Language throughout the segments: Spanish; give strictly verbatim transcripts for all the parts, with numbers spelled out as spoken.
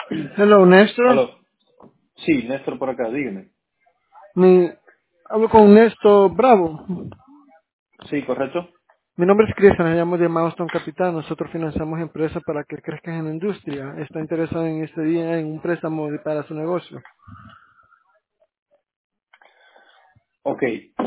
Hello, Néstor. Aló. Sí, Néstor por acá, dígame. Mi, hablo con Néstor Bravo. Sí, correcto. Mi nombre es Cristian, me llamo de Milestone Capital. Nosotros financiamos empresas para que crezcan en la industria. Está interesado en este día en un préstamo de- para su negocio. Ok.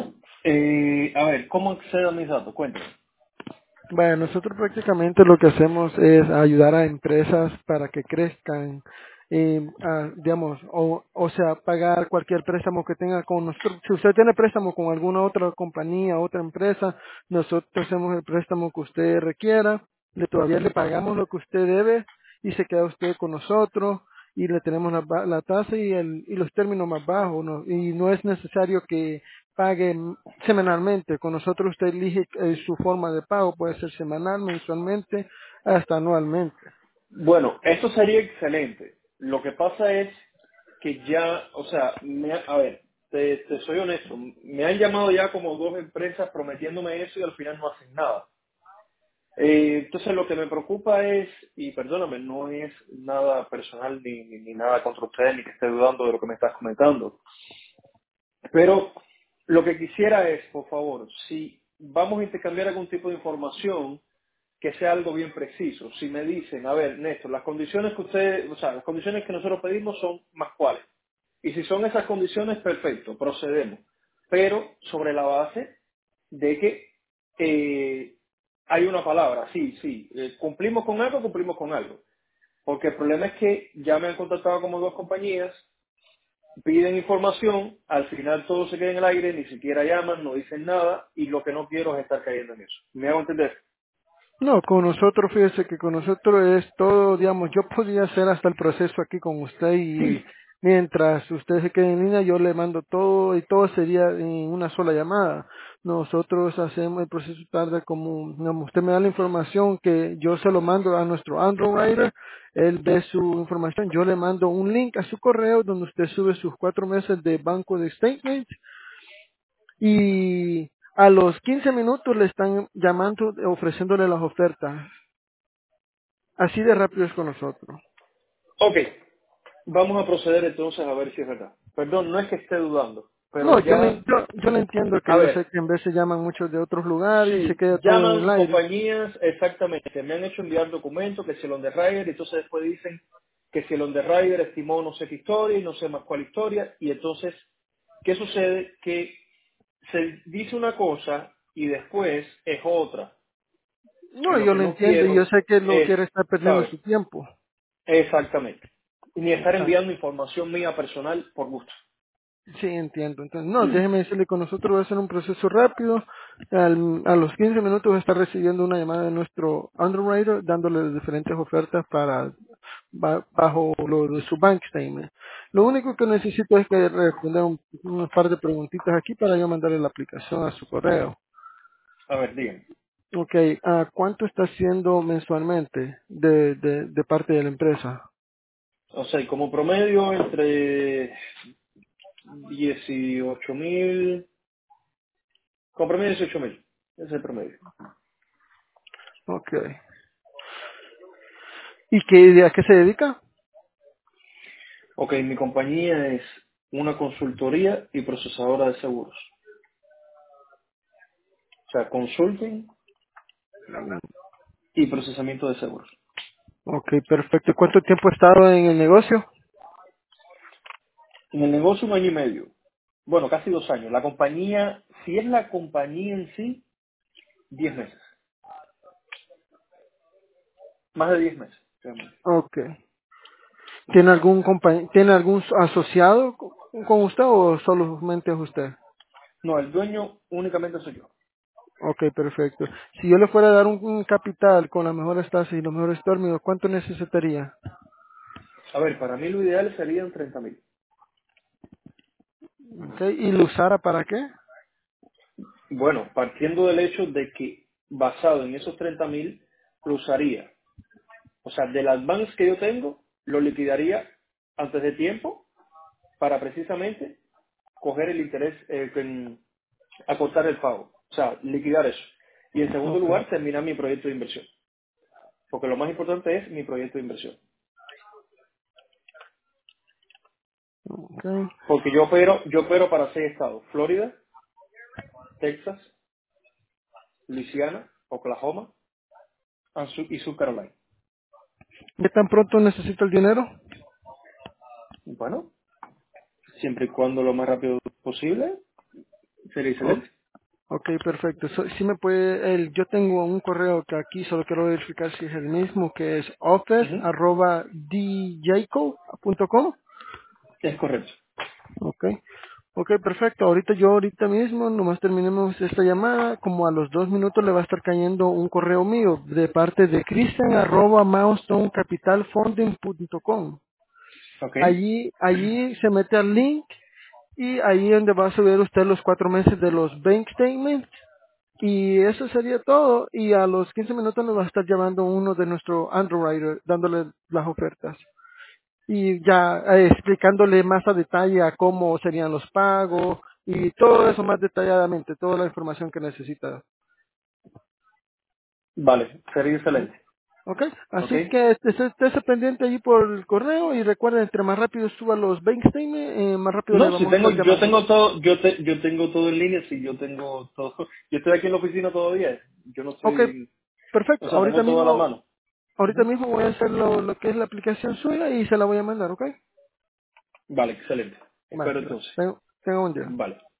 Eh, a ver, ¿cómo accedo a mis datos? Cuéntame. Bueno, nosotros prácticamente lo que hacemos es ayudar a empresas para que crezcan, eh, a, digamos, o, o sea, pagar cualquier préstamo que tenga con nosotros. Si usted tiene préstamo con alguna otra compañía, otra empresa, nosotros hacemos el préstamo que usted requiera, le todavía le pagamos lo que usted debe y se queda usted con nosotros y le tenemos la, ba- la tasa y, el, y los términos más bajos, ¿no? Y no es necesario que pague semanalmente. Con nosotros usted elige eh, su forma de pago, puede ser semanal, mensualmente, hasta anualmente. Bueno, eso sería excelente. Lo que pasa es que ya, o sea, me ha- a ver, te, te soy honesto, me han llamado ya como dos empresas prometiéndome eso y al final no hacen nada. Eh, entonces lo que me preocupa es, y perdóname, no es nada personal ni, ni, ni nada contra ustedes, ni que esté dudando de lo que me estás comentando. Pero lo que quisiera es, por favor, si vamos a intercambiar algún tipo de información, que sea algo bien preciso. Si me dicen, a ver, Néstor, las condiciones que usted, o sea, las condiciones que nosotros pedimos son más cuáles. Y si son esas condiciones, perfecto, procedemos. Pero sobre la base de que eh, hay una palabra, sí, sí, eh, cumplimos con algo, cumplimos con algo. Porque el problema es que ya me han contactado como dos compañías, piden información, al final todo se queda en el aire, ni siquiera llaman, no dicen nada, y lo que no quiero es estar cayendo en eso. ¿Me hago entender? No, con nosotros, fíjese que con nosotros es todo, digamos, yo podría hacer hasta el proceso aquí con usted y mientras usted se quede en línea, yo le mando todo y todo sería en una sola llamada. Nosotros hacemos el proceso tarde como, digamos, usted me da la información que yo se lo mando a nuestro underwriter, él ve su información, yo le mando un link a su correo donde usted sube sus cuatro meses de banco de statement y a los quince minutos le están llamando, ofreciéndole las ofertas. Así de rápido es con nosotros. Ok, vamos a proceder entonces a ver si es verdad. Perdón, no es que esté dudando, pero No, yo le, ya, yo, yo le entiendo que a yo sé ver, que en vez se llaman muchos de otros lugares y se sí, queda todo en el llaman aire. compañías exactamente, me han hecho enviar documentos que si el underwriter, y entonces después dicen que si el underwriter estimó no sé qué historia y no sé más cuál historia, y entonces, ¿qué sucede? Que se dice una cosa y después es otra. Y No, lo yo que lo no entiendo y yo quiero sé que no es, quiere estar perdiendo ¿sabes? su tiempo. Exactamente. Ni estar Ah, enviando información mía personal por gusto. sí, entiendo. Entonces, no, déjeme decirle que nosotros va a hacer un proceso rápido. Al- a los quince minutos va a estar recibiendo una llamada de nuestro underwriter dándole diferentes ofertas para ba- bajo lo de su bank statement. Lo único que necesito es que responder un, un par de preguntitas aquí para yo mandarle la aplicación a su correo. A ver, díganme. Ok, ah, ¿cuánto está haciendo mensualmente de, de, de parte de la empresa? O sea, como promedio entre dieciocho mil, como promedio dieciocho mil. Ese es el promedio. Ok. ¿Y qué, a qué se dedica? Ok, mi compañía es una consultoría y procesadora de seguros. O sea, consulting y procesamiento de seguros. Ok, perfecto. ¿Cuánto tiempo ha estado en el negocio? En el negocio un año y medio. Bueno, casi dos años. La compañía, si es la compañía en sí, diez meses. Más de diez meses, realmente. Ok. ¿Tiene algún compañ- ¿tiene algún asociado co- con usted o solamente es usted? No, el dueño únicamente soy yo. Ok, perfecto. Si yo le fuera a dar un, un capital con las mejores tasas y los mejores términos, ¿cuánto necesitaría? A ver, para mí lo ideal serían treinta mil. Okay. ¿Y lo usara para qué? Bueno, partiendo del hecho de que basado en esos treinta mil, lo usaría. O sea, del advance que yo tengo, lo liquidaría antes de tiempo para precisamente coger el interés, eh, en- acortar el pago. O sea, liquidar eso. Y en segundo Ok. lugar, terminar mi proyecto de inversión. Porque lo más importante es mi proyecto de inversión. Okay. Porque yo opero, yo opero para seis estados: Florida, Texas, Luisiana, Oklahoma and Su- y South Carolina. ¿Qué tan pronto necesito el dinero? Bueno, siempre y cuando lo más rápido posible, sería Oh, excelente. ok, perfecto. So, si me puede, el, yo tengo un correo que aquí solo quiero verificar si es el mismo, que es office Ujú. arroba d jacob punto com. Es correcto. Ok. Ok, perfecto. Ahorita yo ahorita mismo, nomás terminemos esta llamada, como a los dos minutos le va a estar cayendo un correo mío de parte de Cristian arroba milestone capital funding punto com. Ok. Allí, allí se mete al link y ahí donde va a subir usted los cuatro meses de los bank statements. Y eso sería todo. Y a los quince minutos nos va a estar llamando uno de nuestros underwriters dándole las ofertas. Y ya eh, explicándole más a detalle a cómo serían los pagos y todo eso más detalladamente, toda la información que necesita. Vale, sería excelente. ¿Ok? Ok. Así que esté esté pendiente allí por el correo y recuerden, entre más rápido suba los bank statements, eh, más rápido le No, si vamos a tengo, estar yo llamando. tengo todo, yo te, yo tengo todo en línea, si yo tengo todo, yo estoy aquí en la oficina todavía, yo no Ok, estoy, o perfecto. sea, Ahorita tengo todo a la mismo, mano. ahorita Ujú. mismo voy a hacer lo, lo que es la aplicación suya y se la voy a mandar, ¿ok? Vale, excelente. Vale, Espero gracias. entonces. Tenga tenga un día. Vale.